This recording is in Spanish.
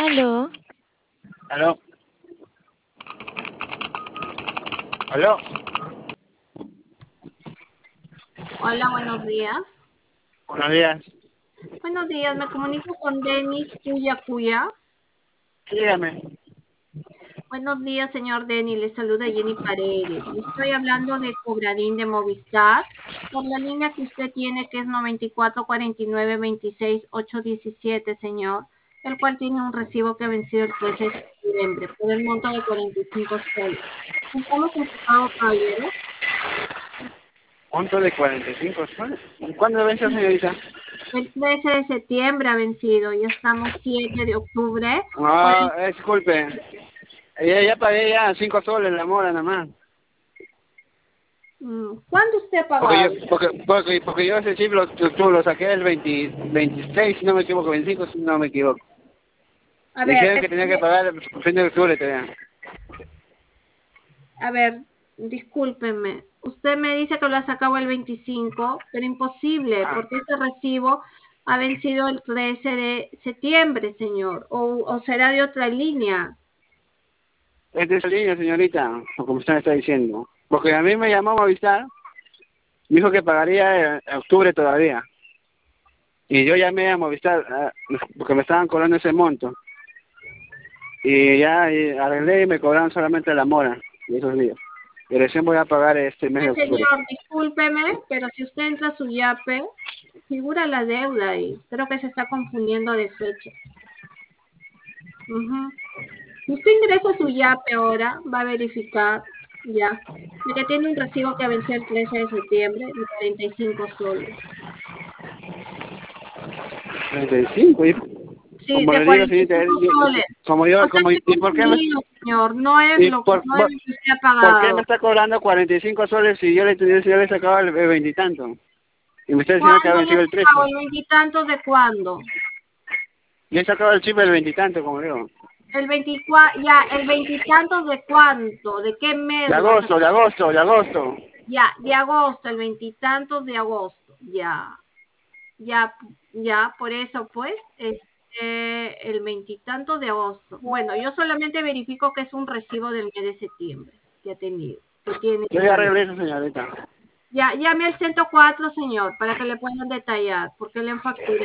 Aló, Aló, aló. Hola, buenos días. Buenos días. Buenos días, me comunico con Denis Cuya Cuya. Sí, dígame. Buenos días, señor Denis, le saluda Jenny Paredes. Le estoy hablando de Cobradín de Movistar por la línea que usted tiene, que es 94 49 26 817, señor, el cual tiene un recibo que ha vencido el 13 de septiembre por el monto de 45 soles. ¿Estamos en su pago, caballero? ¿Cuánto de 45 soles? ¿Cuándo vence, señorita? El 13 de septiembre ha vencido, ya estamos 7 de octubre. No, disculpe. Ya pagué ya 5 soles la mora nada más. ¿Cuándo usted ha Porque yo, pagado? porque yo ese chip lo saqué el 26, si no me equivoco, 25, si no me equivoco. A ver, Dijeron que tenía que pagar el fin de octubre todavía. discúlpeme. Usted me dice que lo ha sacado el 25, pero imposible, Ah, porque este recibo ha vencido el 13 de septiembre, señor, o será de otra línea. es de esa línea, señorita, o como usted me está diciendo. Porque a mí me llamó a avisar, me dijo que pagaría en octubre todavía. Y yo llamé a Movistar porque me estaban cobrando ese monto. Y ya arreglé y me cobraron solamente la mora de esos días. Y recién voy a pagar este mes de octubre. Señor, discúlpeme, pero si usted entra a su YAPE, figura la deuda ahí. Creo que se está confundiendo de fecha. Ujú. Si usted ingresa a su YAPE ahora, va a verificar ya de que tiene un recibo que venció el 13 de septiembre de 45 soles. 35, hijo. Sí, Como de le digo, señorita, 45 soles. como O yo, sea, ¿y estoy por qué confundido, señor. No es y lo que, no es lo que usted ha por qué me pagado. está cobrando 45 soles si yo le sacaba el 20 y tanto? Y me está diciendo que ha ¿Cuándo le ha vencido el 13. sacado? ¿El veintitantos de cuándo? Yo he sacado el chip del 20 y tanto, como digo. El 24, ya, el veintitantos de cuánto, de qué mes De lo ha agosto, de sacado. agosto, de agosto. Ya, de agosto, el veintitantos de agosto. Ya, ya, ya, por eso, pues, el veintitantos de agosto. Bueno, yo solamente verifico que es un recibo del mes de septiembre que ha tenido, que tiene Yo ya esa deuda. arreglé eso, señorita. Ya, llame al 104, señor, para que le puedan detallar, porque le han facturado.